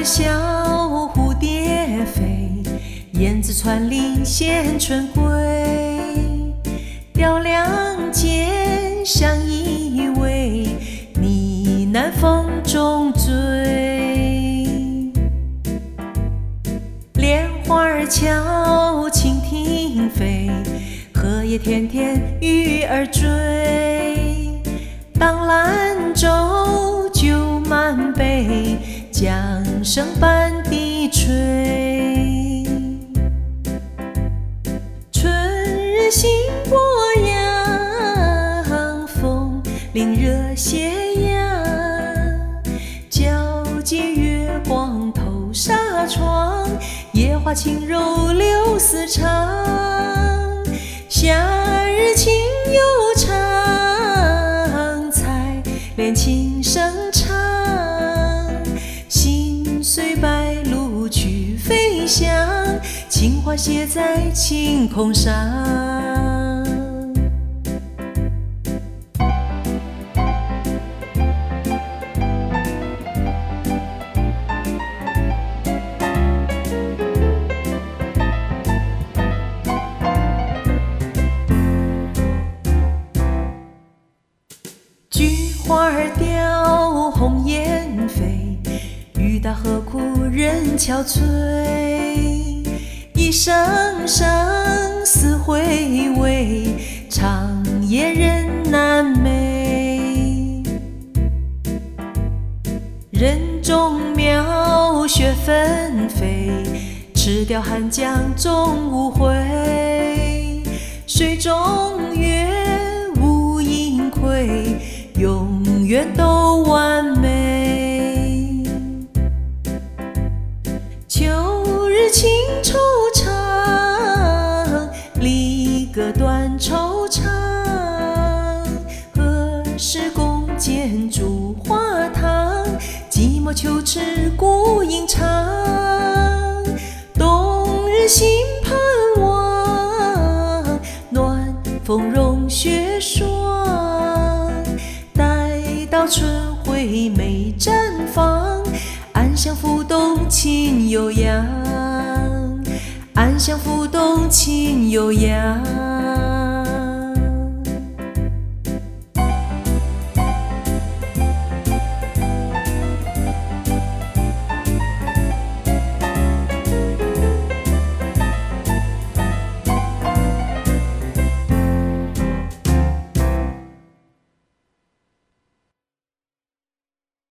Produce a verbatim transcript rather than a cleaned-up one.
儿小，蝴蝶飞，燕子穿林衔春归。雕梁间相依偎，呢喃风中醉。莲花儿俏，蜻蜓飞，荷叶田田，鱼儿追。当兰舟酒满杯，桨声半地吹。春日新播阳，风铃热斜阳。皎洁月光透纱窗，野花轻柔柳丝长。夏日情悠长，采莲轻声唱。心随白鹭去飞翔，情花写在晴空上。菊花儿凋，红颜飞，欲打何苦人憔悴。一声声思回味，长夜人难寐。人中鸟，雪纷飞，赤雕寒江终无悔。水中月，无阴亏，永远都完美。秋日情惆怅，离歌断惆怅。何时共剪烛花堂，寂寞秋池孤影长。冬日心盼望，暖风融雪霜。到春晖美绽放，暗香浮动情悠扬，暗香浮动情悠扬。